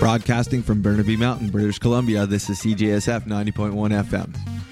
Broadcasting from Burnaby Mountain, British Columbia, this is CJSF 90.1 FM.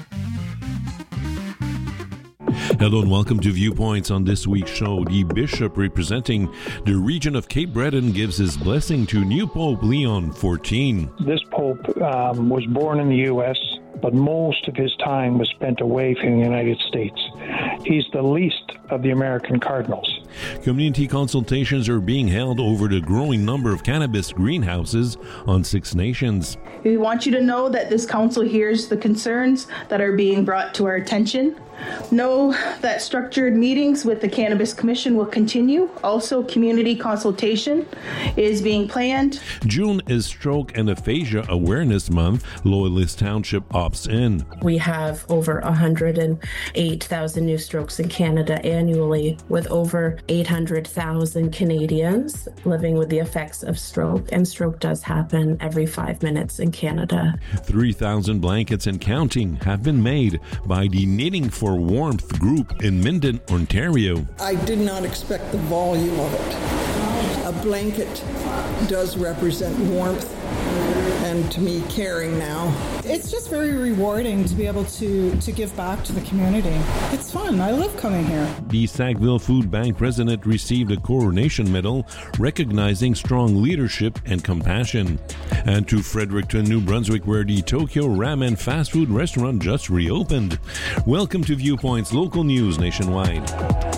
Hello and welcome to Viewpoints. On this week's show, the bishop representing the region of Cape Breton gives his blessing to new Pope Leon XIV. This Pope was born in the U.S., but most of his time was spent away from the United States. He's the least of the American cardinals. Community consultations are being held over the growing number of cannabis greenhouses on Six Nations. We want you to know that this council hears the concerns that are being brought to our attention. Know that structured meetings with the Cannabis Commission will continue. Also, community consultation is being planned. June is Stroke and Aphasia Awareness Month. Loyalist Township opts in. We have over 108,000 new strokes in Canada annually, with over 800,000 Canadians living with the effects of stroke. And stroke does happen every 5 minutes in Canada. 3,000 blankets and counting have been made by the Knitting for Warmth group in Minden, Ontario. I did not expect the volume of it. A blanket does represent warmth and, to me, caring now. It's just very rewarding to be able to give back to the community. It's fun. I love coming here. The Sackville Food Bank president received a coronation medal recognizing strong leadership and compassion. And to Fredericton, New Brunswick, where the Tokyo Ramen fast food restaurant just reopened. Welcome to Viewpoints, local news nationwide.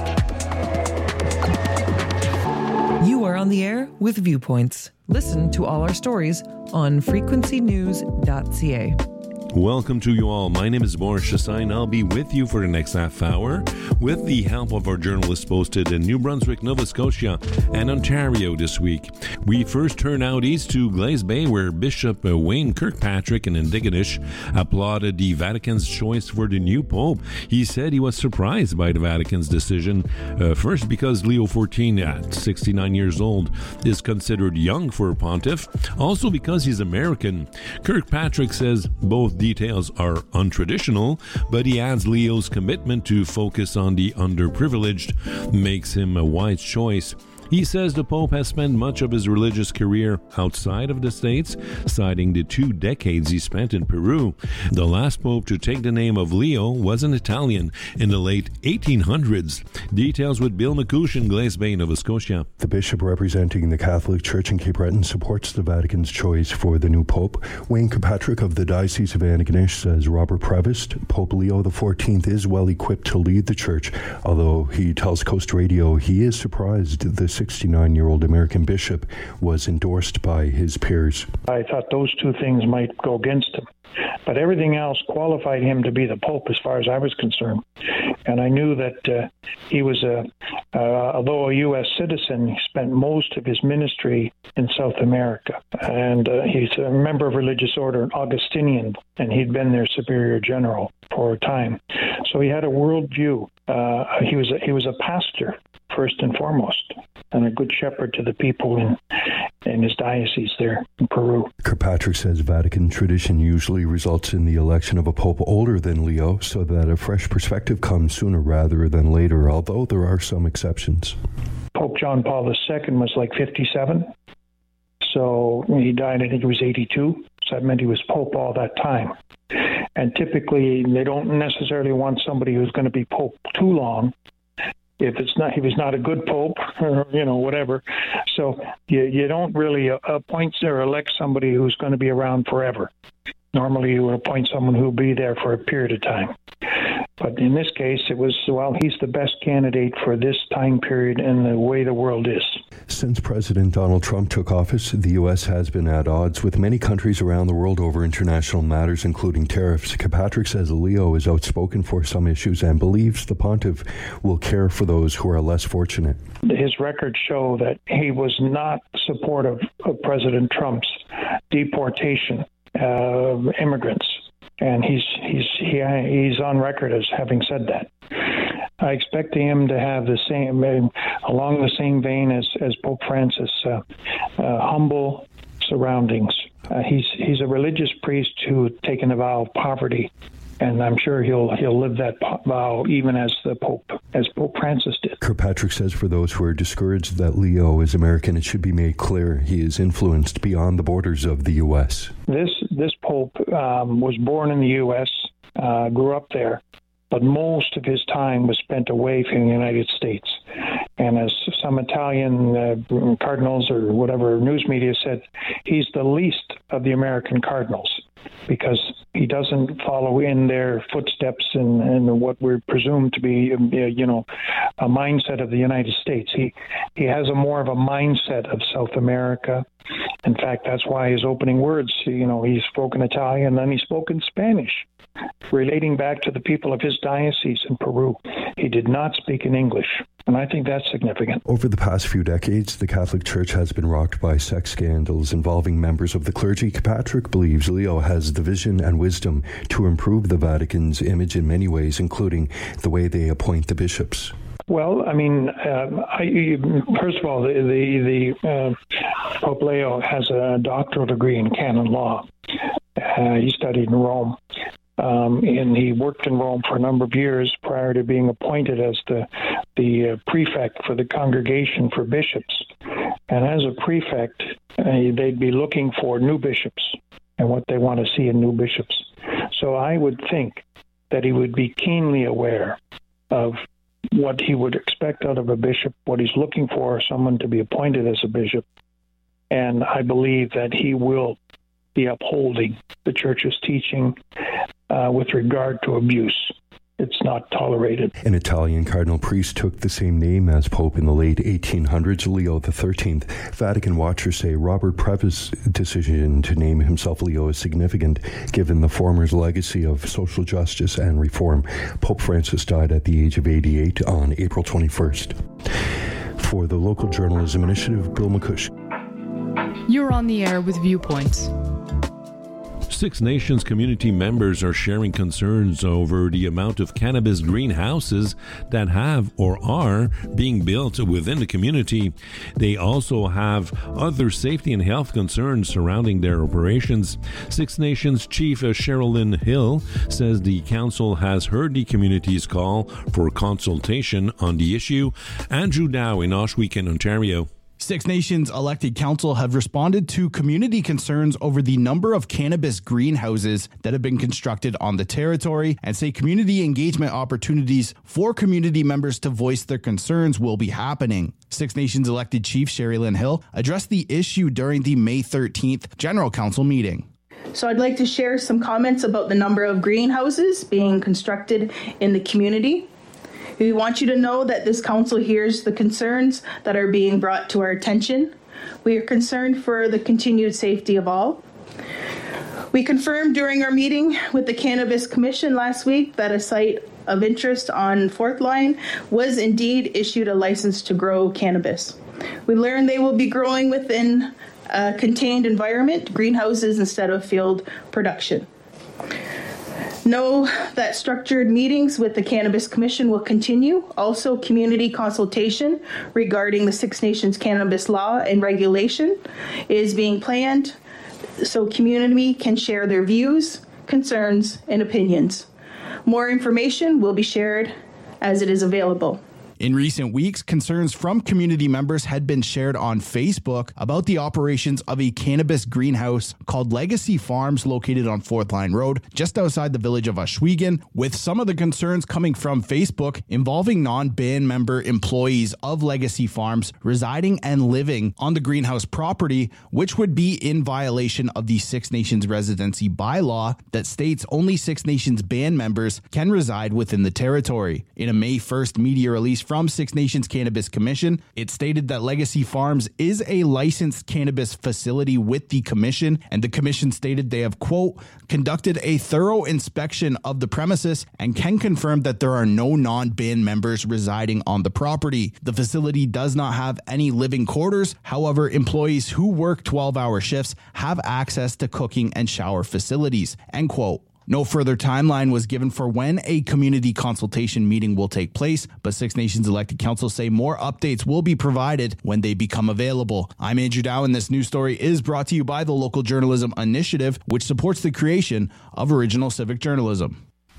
You are on the air with Viewpoints. Listen to all our stories on frequencynews.ca. Welcome to you all. My name is Boris Chassain. I'll be with you for the next half hour with the help of our journalists posted in New Brunswick, Nova Scotia, and Ontario this week. We first turn out east to Glaze Bay, where Bishop Wayne Kirkpatrick in Antigonish applauded the Vatican's choice for the new Pope. He said he was surprised by the Vatican's decision, first because Leo XIV, at 69 years old, is considered young for a pontiff, also because he's American. Kirkpatrick says both details are untraditional, but he adds Leo's commitment to focus on the underprivileged makes him a wise choice. He says the Pope has spent much of his religious career outside of the States, citing the 2 decades he spent in Peru. The last Pope to take the name of Leo was an Italian in the late 1800s. Details with Bill McCouche in Glaze Bay, Nova Scotia. The bishop representing the Catholic Church in Cape Breton supports the Vatican's choice for the new Pope. Wayne Kirkpatrick of the Diocese of Antigonish says Robert Prevost, Pope Leo XIV, is well equipped to lead the Church, although he tells Coast Radio he is surprised the 69-year-old American bishop was endorsed by his peers. I thought those two things might go against him, but everything else qualified him to be the Pope as far as I was concerned. And I knew that he was, although a U.S. citizen, he spent most of his ministry in South America. And he's a member of religious order, Augustinian, and he'd been their superior general for a time. So he had a worldview. He was a pastor, first and foremost, and a good shepherd to the people in his diocese there in Peru. Kirkpatrick says Vatican tradition usually results in the election of a pope older than Leo, so that a fresh perspective comes sooner rather than later, although there are some exceptions. Pope John Paul II was like 57, so he died, I think he was 82, so that meant he was pope all that time. And typically, they don't necessarily want somebody who's going to be pope too long. If he was not a good pope, or, whatever. So you don't really appoint or elect somebody who's going to be around forever. Normally, you would appoint someone who will be there for a period of time. But in this case, it was, he's the best candidate for this time period and the way the world is. Since President Donald Trump took office, the U.S. has been at odds with many countries around the world over international matters, including tariffs. Kirkpatrick says Leo is outspoken for some issues and believes the pontiff will care for those who are less fortunate. His records show that he was not supportive of President Trump's deportation of immigrants. And he's on record as having said that. I expect him to have the same, along the same vein as Pope Francis, humble surroundings. He's a religious priest who had taken a vow of poverty And I'm sure he'll live that vow even as Pope Francis did. Kirkpatrick says for those who are discouraged that Leo is American, it should be made clear he is influenced beyond the borders of the U.S. This Pope was born in the U.S., grew up there, but most of his time was spent away from the United States. And as some Italian cardinals or whatever news media said, he's the least of the American cardinals because he doesn't follow in their footsteps in what we presume to be, a mindset of the United States. He has more of a mindset of South America. In fact, that's why his opening words, he spoke in Italian, then he spoke in Spanish, relating back to the people of his diocese in Peru. He did not speak in English, and I think that's significant. Over the past few decades, the Catholic Church has been rocked by sex scandals involving members of the clergy. Kirkpatrick believes Leo has the vision and wisdom to improve the Vatican's image in many ways, including the way they appoint the bishops. Well, I mean, first of all, the Pope Leo has a doctoral degree in canon law. He studied in Rome. And he worked in Rome for a number of years prior to being appointed as the prefect for the Congregation for Bishops. And as a prefect, they'd be looking for new bishops and what they want to see in new bishops. So I would think that he would be keenly aware of what he would expect out of a bishop, what he's looking for someone to be appointed as a bishop. And I believe that he will be upholding the Church's teaching with regard to abuse. It's not tolerated. An Italian cardinal priest took the same name as Pope in the late 1800s, Leo XIII. Vatican watchers say Robert Previs' decision to name himself Leo is significant, given the former's legacy of social justice and reform. Pope Francis died at the age of 88 on April 21st. For the Local Journalism Initiative, Bill McCush. You're on the air with Viewpoints. Six Nations community members are sharing concerns over the amount of cannabis greenhouses that have or are being built within the community. They also have other safety and health concerns surrounding their operations. Six Nations Chief Sherilyn Hill says the council has heard the community's call for consultation on the issue. Andrew Dow in Ohsweken, Ontario. Six Nations elected council have responded to community concerns over the number of cannabis greenhouses that have been constructed on the territory and say community engagement opportunities for community members to voice their concerns will be happening. Six Nations elected Chief Sherilyn Hill addressed the issue during the May 13th General Council meeting. So I'd like to share some comments about the number of greenhouses being constructed in the community. We want you to know that this council hears the concerns that are being brought to our attention. We are concerned for the continued safety of all. We confirmed during our meeting with the Cannabis Commission last week that a site of interest on Fourth Line was indeed issued a license to grow cannabis. We learned they will be growing within a contained environment, greenhouses instead of field production. Know that structured meetings with the Cannabis Commission will continue. Also, community consultation regarding the Six Nations cannabis law and regulation is being planned so community can share their views, concerns, and opinions. More information will be shared as it is available. In recent weeks, concerns from community members had been shared on Facebook about the operations of a cannabis greenhouse called Legacy Farms located on Fourth Line Road, just outside the village of Ohsweken, with some of the concerns coming from Facebook involving non-band member employees of Legacy Farms residing and living on the greenhouse property, which would be in violation of the Six Nations residency bylaw that states only Six Nations band members can reside within the territory. In a May 1st media release from Six Nations Cannabis Commission, it stated that Legacy Farms is a licensed cannabis facility with the commission, and the commission stated they have, quote, conducted a thorough inspection of the premises and can confirm that there are no non-band members residing on the property. The facility does not have any living quarters. However, employees who work 12-hour shifts have access to cooking and shower facilities, end quote. No further timeline was given for when a community consultation meeting will take place, but Six Nations elected council say more updates will be provided when they become available. I'm Andrew Dow, and this news story is brought to you by the Local Journalism Initiative, which supports the creation of original civic journalism.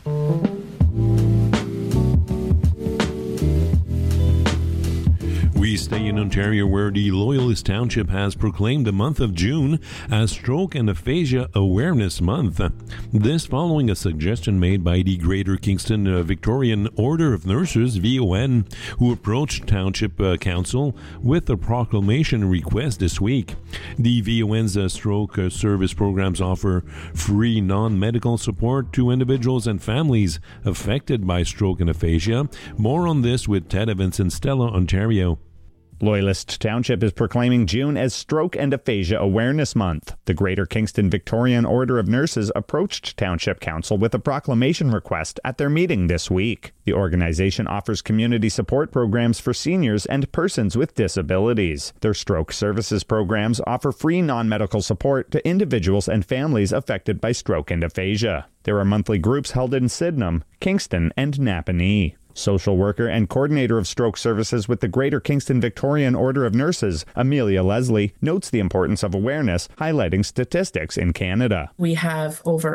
stay in Ontario, where the Loyalist Township has proclaimed the month of June as Stroke and Aphasia Awareness Month. This following a suggestion made by the Greater Kingston Victorian Order of Nurses, VON, who approached Township Council with a proclamation request this week. The VON's stroke service programs offer free non-medical support to individuals and families affected by stroke and aphasia. More on this with Ted Evans in Stella, Ontario. Loyalist Township is proclaiming June as Stroke and Aphasia Awareness Month. The Greater Kingston Victorian Order of Nurses approached Township Council with a proclamation request at their meeting this week. The organization offers community support programs for seniors and persons with disabilities. Their stroke services programs offer free non-medical support to individuals and families affected by stroke and aphasia. There are monthly groups held in Sydenham, Kingston, and Napanee. Social worker and coordinator of stroke services with the Greater Kingston Victorian Order of Nurses, Amelia Leslie, notes the importance of awareness, highlighting statistics in Canada. We have over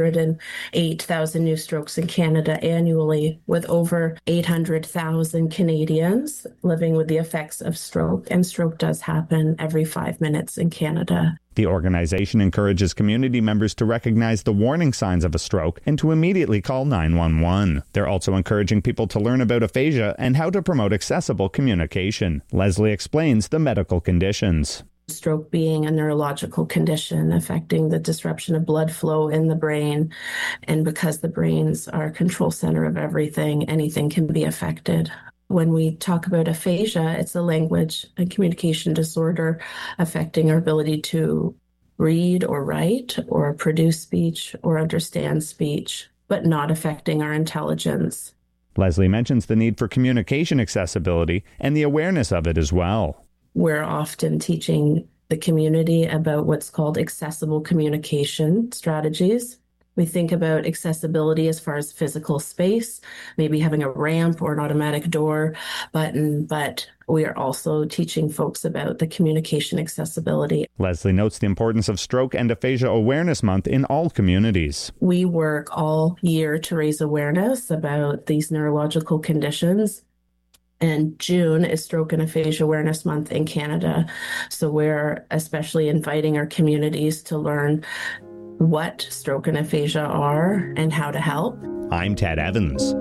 108,000 new strokes in Canada annually, with over 800,000 Canadians living with the effects of stroke, and stroke does happen every 5 minutes in Canada. The organization encourages community members to recognize the warning signs of a stroke and to immediately call 911. They're also encouraging people to learn about aphasia and how to promote accessible communication. Leslie explains the medical conditions. Stroke being a neurological condition affecting the disruption of blood flow in the brain. And because the brain's our control center of everything, anything can be affected. When we talk about aphasia, it's a language and communication disorder affecting our ability to read or write or produce speech or understand speech, but not affecting our intelligence. Leslie mentions the need for communication accessibility and the awareness of it as well. We're often teaching the community about what's called accessible communication strategies. We think about accessibility as far as physical space, maybe having a ramp or an automatic door button, but we are also teaching folks about the communication accessibility. Leslie notes the importance of Stroke and Aphasia Awareness Month in all communities. We work all year to raise awareness about these neurological conditions. And June is Stroke and Aphasia Awareness Month in Canada. So we're especially inviting our communities to learn what stroke and aphasia are and how to help. I'm Ted Evans.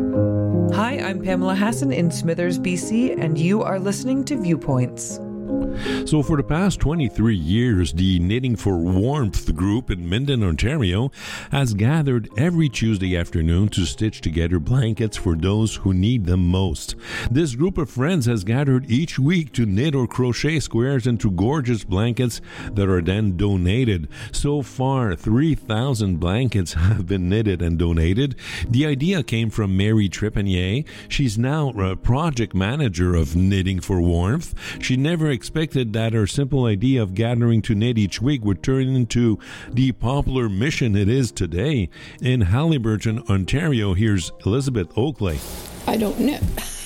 Hi, I'm Pamela Hassan in Smithers, BC, and you are listening to Viewpoints. So for the past 23 years, the Knitting for Warmth group in Minden, Ontario, has gathered every Tuesday afternoon to stitch together blankets for those who need them most. This group of friends has gathered each week to knit or crochet squares into gorgeous blankets that are then donated. So far, 3,000 blankets have been knitted and donated. The idea came from Mary Trepanier. She's now a project manager of Knitting for Warmth. She never expected that her simple idea of gathering to knit each week would turn into the popular mission it is today. In Haliburton, Ontario, here's Elizabeth Oakley. I don't knit.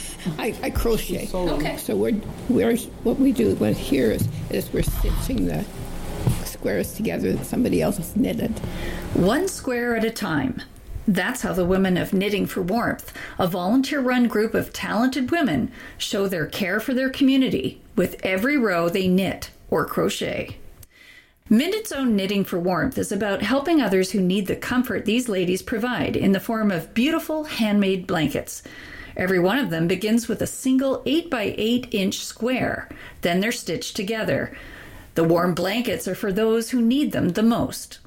I crochet. Okay. So we're what we do here is we're stitching the squares together that somebody else has knitted. One square at a time. That's how the women of Knitting for Warmth, a volunteer-run group of talented women, show their care for their community with every row they knit or crochet. Minden's own Knitting for Warmth is about helping others who need the comfort these ladies provide in the form of beautiful handmade blankets. Every one of them begins with a single 8 by 8 inch square. Then they're stitched together. The warm blankets are for those who need them the most.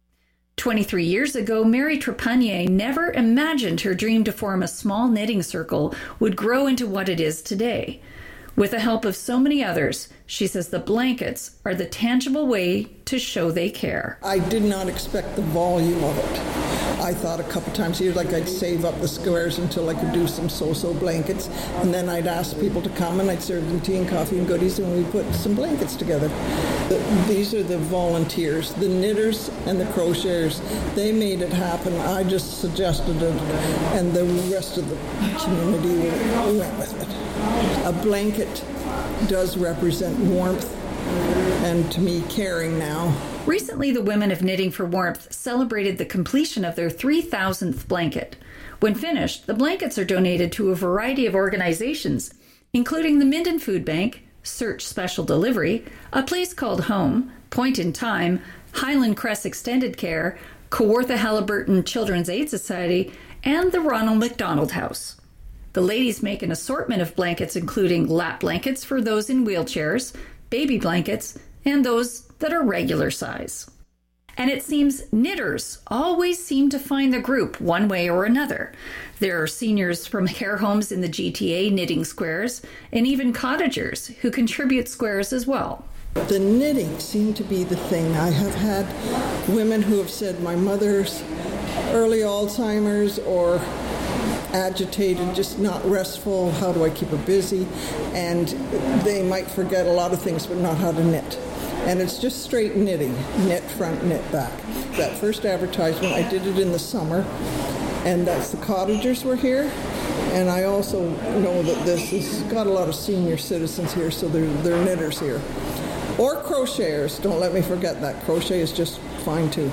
23 years ago, Mary Trepanier never imagined her dream to form a small knitting circle would grow into what it is today. With the help of so many others, she says the blankets are the tangible way to show they care. I did not expect the volume of it. I thought a couple times a year, like I'd save up the squares until I could do some so-so blankets, and then I'd ask people to come and I'd serve them tea and coffee and goodies, and we'd put some blankets together. These are the volunteers, the knitters and the crocheters. They made it happen. I just suggested it, and the rest of the community went with it. A blanket does represent warmth, and to me, caring now. Recently, the women of Knitting for Warmth celebrated the completion of their 3,000th blanket. When finished, the blankets are donated to a variety of organizations, including the Minden Food Bank, Search Special Delivery, A Place Called Home, Point in Time, Highland Crest Extended Care, Kawartha Halliburton Children's Aid Society, and the Ronald McDonald House. The ladies make an assortment of blankets, including lap blankets for those in wheelchairs, baby blankets, and those that are regular size. And it seems knitters always seem to find the group one way or another. There are seniors from care homes in the GTA knitting squares, and even cottagers who contribute squares as well. The knitting seemed to be the thing. I have had women who have said my mother's early Alzheimer's or agitated, just not restful, how do I keep her busy? And they might forget a lot of things, but not how to knit. And it's just straight knitting, knit front, knit back. That first advertisement, I did it in the summer, and that's the cottagers were here. And I also know that this has got a lot of senior citizens here, so they're knitters here. Or crocheters, don't let me forget that. Crochet is just fine too.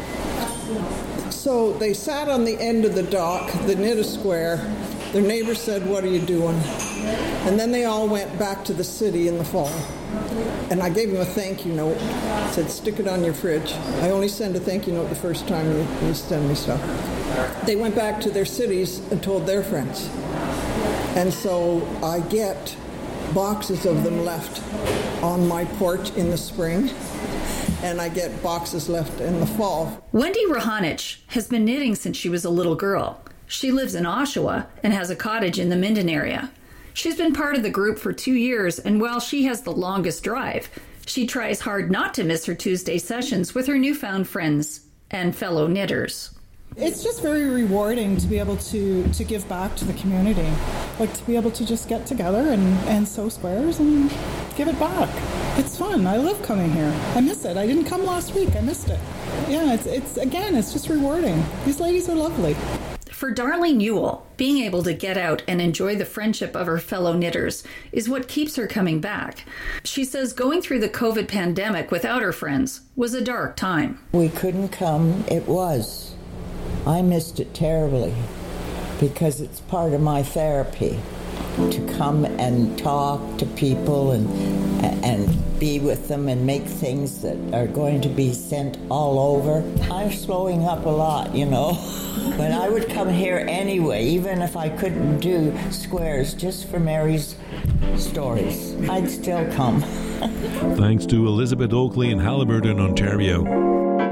So they sat on the end of the dock, the knit a square. Their neighbor said, "What are you doing?" And then they all went back to the city in the fall. And I gave them a thank you note. I said, "Stick it on your fridge." I only send a thank you note the first time you send me stuff. They went back to their cities and told their friends. And so I get boxes of them left on my porch in the spring, and I get boxes left in the fall. Wendy Rahanich has been knitting since she was a little girl. She lives in Oshawa and has a cottage in the Minden area. She's been part of the group for 2 years, and while she has the longest drive, she tries hard not to miss her Tuesday sessions with her newfound friends and fellow knitters. It's just very rewarding to be able to give back to the community, like to be able to just get together and sew squares and give it back. It's fun. I love coming here. I miss it. I didn't come last week. I missed it. Yeah, it's just rewarding. These ladies are lovely. For Darlene Newell, being able to get out and enjoy the friendship of her fellow knitters is what keeps her coming back. She says going through the COVID pandemic without her friends was a dark time. We couldn't come. It was. I missed it terribly because it's part of my therapy to come and talk to people and be with them and make things that are going to be sent all over. I'm slowing up a lot, you know, but I would come here anyway, even if I couldn't do squares just for Mary's stories. I'd still come. Thanks to Elizabeth Oakley in Halliburton, Ontario.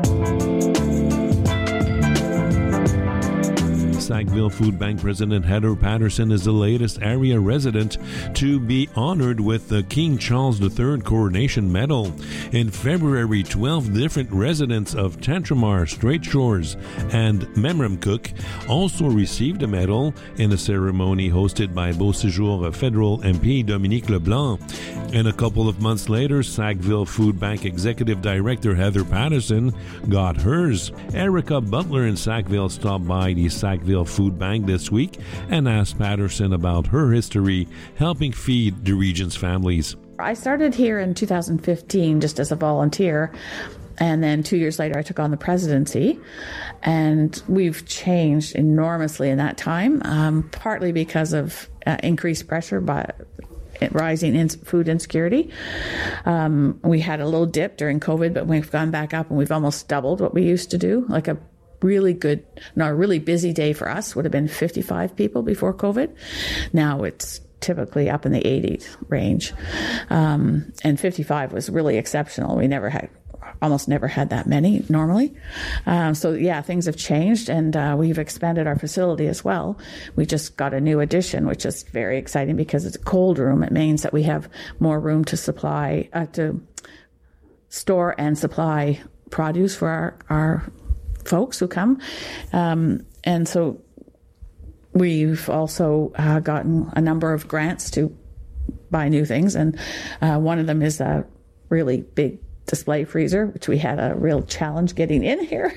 Sackville Food Bank President Heather Patterson is the latest area resident to be honored with the King Charles III Coronation Medal. In February, 12 different residents of Tantramar, Strait Shores, and Memramcook also received a medal in a ceremony hosted by Beauséjour federal MP Dominique Leblanc. And a couple of months later, Sackville Food Bank Executive Director Heather Patterson got hers. Erica Butler in Sackville stopped by the Sackville Food Bank this week and asked Patterson about her history helping feed the region's families. I started here in 2015 just as a volunteer, and then 2 years later I took on the presidency, and we've changed enormously in that time, partly because of increased pressure by rising food insecurity. We had a little dip during COVID, but we've gone back up and we've almost doubled what we used to do. Like a really busy day for us would have been 55 people before COVID. Now it's typically up in the 80s range. And 55 was really exceptional. We almost never had that many normally. So yeah, things have changed, and we've expanded our facility as well. We just got a new addition, which is very exciting because it's a cold room. It means that we have more room to store and supply produce for our folks who come. And so we've also gotten a number of grants to buy new things, and one of them is a really big display freezer, which we had a real challenge getting in here.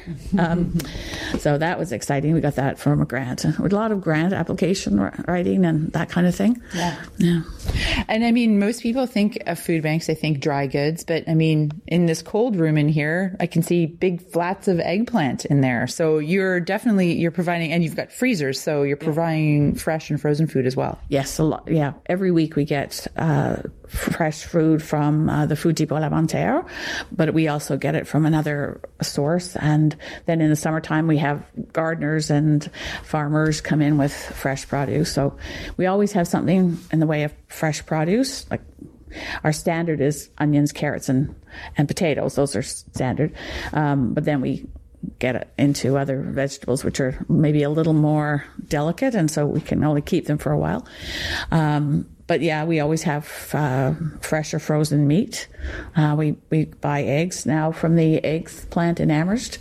So that was exciting. We got that from a grant. With a lot of grant application writing and that kind of thing. Yeah. And I mean, most people think of food banks, they think dry goods, but I mean, in this cold room in here, I can see big flats of eggplant in there. So you're providing, and you've got freezers, so you're providing fresh and frozen food as well. Yes, a lot. Yeah. Every week we get fresh food from the Food Depot Alimentaire, but we also get it from another source. And then in the summertime, we have gardeners and farmers come in with fresh produce. So we always have something in the way of fresh produce. Like our standard is onions, carrots, and potatoes. Those are standard. But then we get it into other vegetables, which are maybe a little more delicate, and so we can only keep them for a while. But yeah, we always have fresh or frozen meat. We buy eggs now from the eggs plant in Amherst.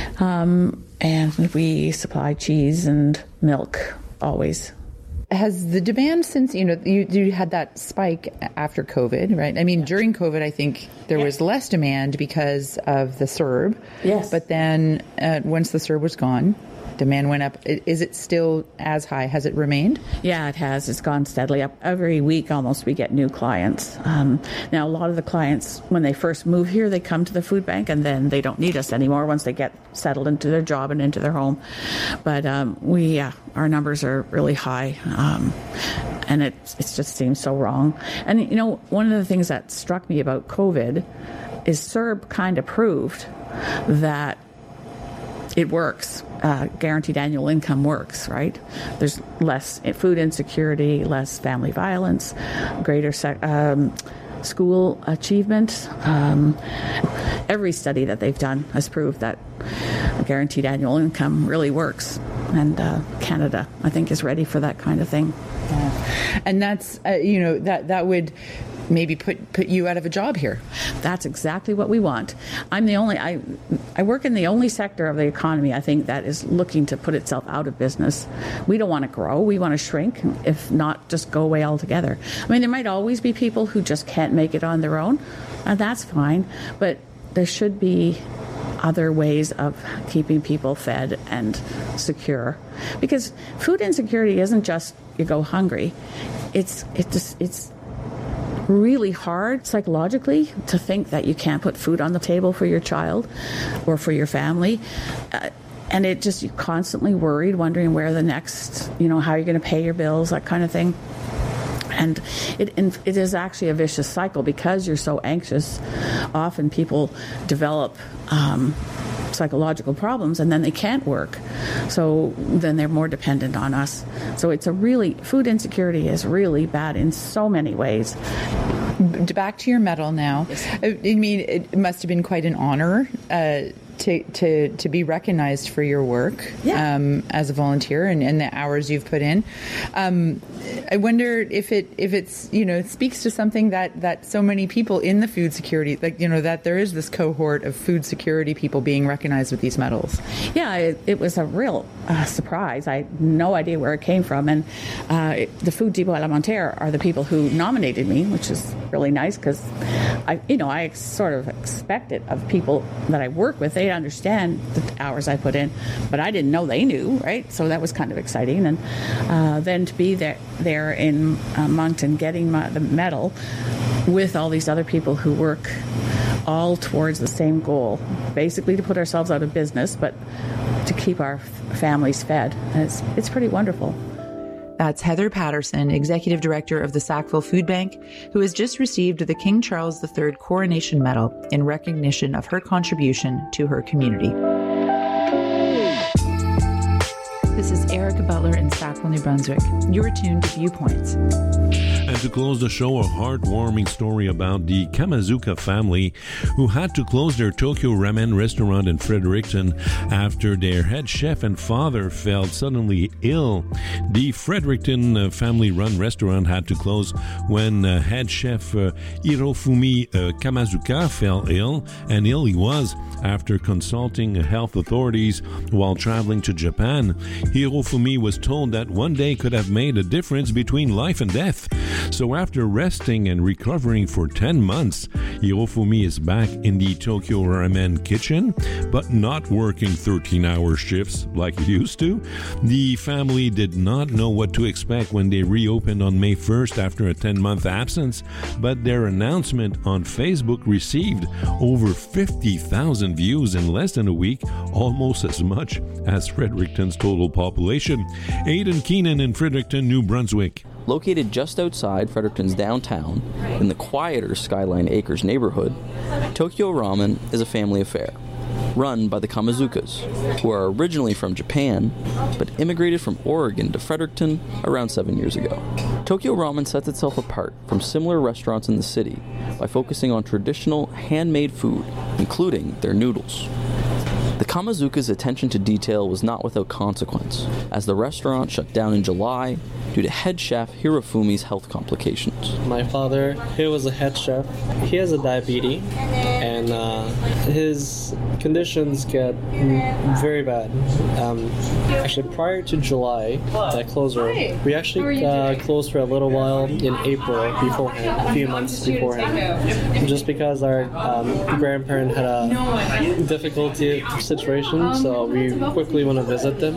And we supply cheese and milk always. Has the demand since, you had that spike after COVID, right? I mean, during COVID, I think there was less demand because of the CERB. Yes. But then once the CERB was gone, demand went up. Is it still as high? Has it remained? Yeah, it has. It's gone steadily up. Every week almost we get new clients. Now, a lot of the clients, when they first move here, they come to the food bank and then they don't need us anymore once they get settled into their job and into their home. But our numbers are really high. And it just seems so wrong. And, one of the things that struck me about COVID is CERB kind of proved that it works. Guaranteed annual income works, right? There's less food insecurity, less family violence, greater school achievement. Every study that they've done has proved that guaranteed annual income really works. And Canada, I think, is ready for that kind of thing. Yeah. And that's, that would maybe put you out of a job here. That's exactly what we want. I work in the only sector of the economy, I think, that is looking to put itself out of business. We don't want to grow. We want to shrink, if not just go away altogether. I mean, there might always be people who just can't make it on their own, and that's fine, but there should be other ways of keeping people fed and secure. Because food insecurity isn't just you go hungry. It's really hard psychologically to think that you can't put food on the table for your child or for your family. And you're constantly worried, wondering where the next, how you're going to pay your bills, that kind of thing. And it is actually a vicious cycle because you're so anxious. Often people develop psychological problems and then they can't work. So then they're more dependent on us. So food insecurity is really bad in so many ways. Back to your medal now. Yes. I mean, it must have been quite an honor to be recognized for your work as a volunteer and the hours you've put in. I wonder if it's speaks to something that so many people in the food security, that there is this cohort of food security people being recognized with these medals. Yeah, it was a real surprise. I had no idea where it came from, and the Food Depot Alimentaire are the people who nominated me, which is really nice because I sort of expect it of people that I work with. They understand the hours I put in, but I didn't know they knew, right? So that was kind of exciting. And then to be there in Moncton getting the medal with all these other people who work all towards the same goal, basically to put ourselves out of business, but to keep our families fed. It's pretty wonderful. That's Heather Patterson, Executive Director of the Sackville Food Bank, who has just received the King Charles III Coronation Medal in recognition of her contribution to her community. This is Erica Butler in Sackville, New Brunswick. You're tuned to Viewpoints. And to close the show, a heartwarming story about the Kamazuka family who had to close their Tokyo Ramen restaurant in Fredericton after their head chef and father fell suddenly ill. The Fredericton family-run restaurant had to close when head chef Hirofumi Kamazuka fell ill, and ill he was. After consulting health authorities while traveling to Japan, Hirofumi was told that one day could have made a difference between life and death. So after resting and recovering for 10 months, Hirofumi is back in the Tokyo Ramen kitchen, but not working 13-hour shifts like he used to. The family did not know what to expect when they reopened on May 1st after a 10-month absence, but their announcement on Facebook received over 50,000 views in less than a week, almost as much as Fredericton's total population. Aidan Keenan in Fredericton, New Brunswick. Located just outside Fredericton's downtown, in the quieter Skyline Acres neighborhood, Tokyo Ramen is a family affair, run by the Kamazukas, who are originally from Japan, but immigrated from Oregon to Fredericton around 7 years ago. Tokyo Ramen sets itself apart from similar restaurants in the city by focusing on traditional handmade food, including their noodles. The Kamazuka's attention to detail was not without consequence, as the restaurant shut down in July due to head chef Hirofumi's health complications. My father, he was a head chef. He has a diabetes, and his conditions get very bad. Actually, prior to July, that closure, we actually closed for a little while in April beforehand, a few months beforehand, just because our grandparent had a difficulty situation, so we quickly want to visit them.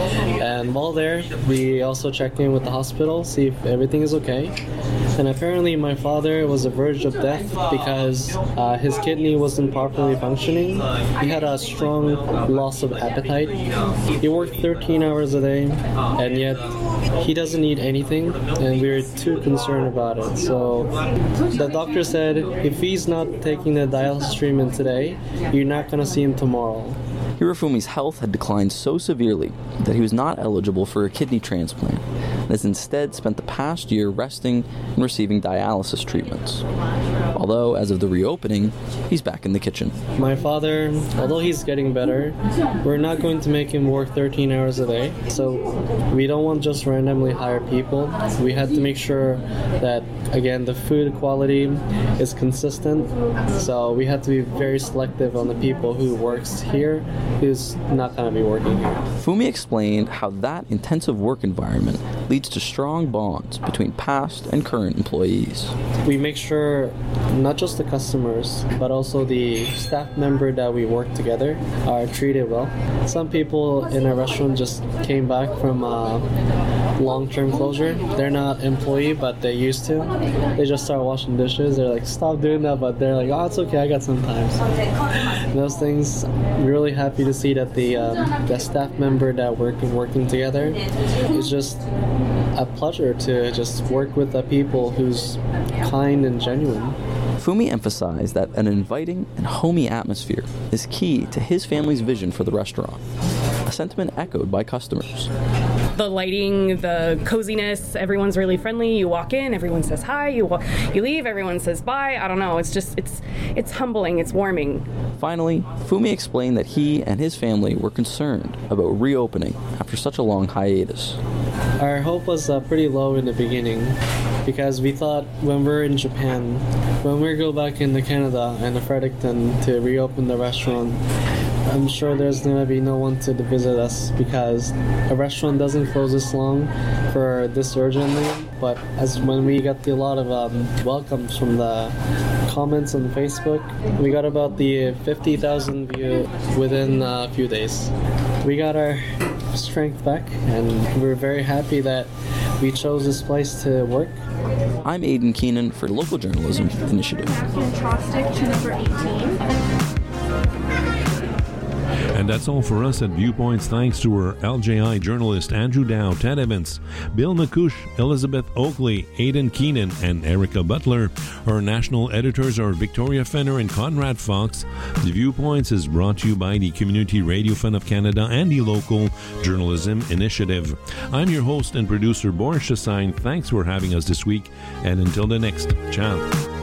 And while there, we also checked in with the hospital, see if everything is okay. And apparently my father was on the verge of death because his kidney wasn't properly functioning. He had a strong loss of appetite. He worked 13 hours a day, and yet he doesn't eat anything, and we were too concerned about it. So the doctor said, if he's not taking the dialysis treatment today, you're not going to see him tomorrow. Hirofumi's health had declined so severely that he was not eligible for a kidney transplant, and has instead spent the past year resting and receiving dialysis treatments. Although, as of the reopening, he's back in the kitchen. My father, although he's getting better, we're not going to make him work 13 hours a day, so we don't want just randomly hire people. We had to make sure that, again, the food quality is consistent, so we had to be very selective on the people who works here, who's not going to be working here. Fumi explained how that intensive work environment leads to strong bonds between past and current employees. We make sure not just the customers, but also the staff member that we work together are treated well. Some people in our restaurant just came back from long-term closure. They're not employee, but they used to. They just start washing dishes. They're like, stop doing that, but they're like, oh, it's okay, I got some time. Those things, we're really happy to see that the staff member that we're working together is just a pleasure to just work with the people who's kind and genuine. Fumi emphasized that an inviting and homey atmosphere is key to his family's vision for the restaurant, a sentiment echoed by customers. The lighting, the coziness, everyone's really friendly. You walk in, everyone says hi. You leave, everyone says bye. I don't know. It's just, it's humbling. It's warming. Finally, Fumi explained that he and his family were concerned about reopening after such a long hiatus. Our hope was pretty low in the beginning because we thought when we're in Japan, when we go back into Canada and Fredericton to reopen the restaurant, I'm sure there's going to be no one to visit us because a restaurant doesn't close this long for this urgently. But as when we got a lot of welcomes from the comments on Facebook, we got about the 50,000 view within a few days. We got our strength back, and we're very happy that we chose this place to work. I'm Aidan Keenan for Local Journalism Initiative. And that's all for us at Viewpoints. Thanks to our LJI journalist Andrew Dow, Ted Evans, Bill McCush, Elizabeth Oakley, Aidan Keenan, and Erica Butler. Our national editors are Victoria Fenner and Conrad Fox. The Viewpoints is brought to you by the Community Radio Fund of Canada and the Local Journalism Initiative. I'm your host and producer, Boris Chassagne. Thanks for having us this week, and until the next, ciao.